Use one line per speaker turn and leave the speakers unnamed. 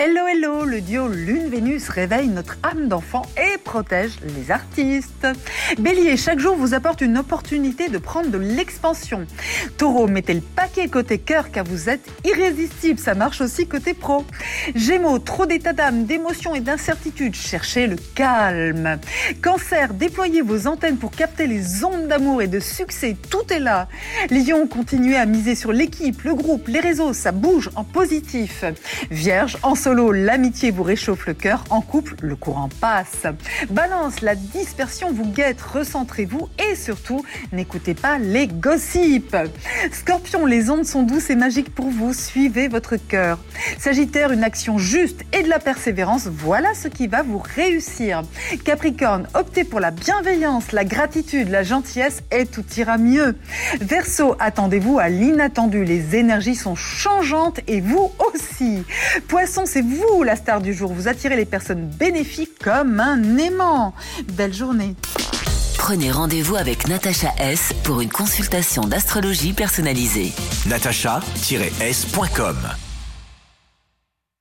Hello, hello, le duo Lune-Vénus réveille notre âme d'enfant et protège les artistes. Bélier, chaque jour vous apporte une opportunité de prendre de l'expansion. Taureau, mettez le paquet côté cœur car vous êtes irrésistible, ça marche aussi côté pro. Gémeaux, trop d'état d'âme, d'émotions et d'incertitudes, cherchez le calme. Cancer, déployez vos antennes pour capter les ondes d'amour et de succès, tout est là. Lion, continuez à miser sur l'équipe, le groupe, les réseaux, ça bouge en positif. Vierge, en solo, l'amitié vous réchauffe le cœur, en couple, le courant passe. Balance, la dispersion vous guette, recentrez-vous et surtout, n'écoutez pas les gossips. Scorpion, les ondes sont douces et magiques pour vous, suivez votre cœur. Sagittaire, une action juste et de la persévérance, voilà ce qui va vous réussir. Capricorne, optez pour la bienveillance, la gratitude, la gentillesse et tout ira mieux. Verseau, attendez-vous à l'inattendu, les énergies sont changeantes et vous aussi. Poisson, c'est vous la star du jour, vous attirez les personnes bénéfiques comme un aimant. Belle journée.
Prenez rendez-vous avec Natacha S pour une consultation d'astrologie personnalisée.
natacha-s.com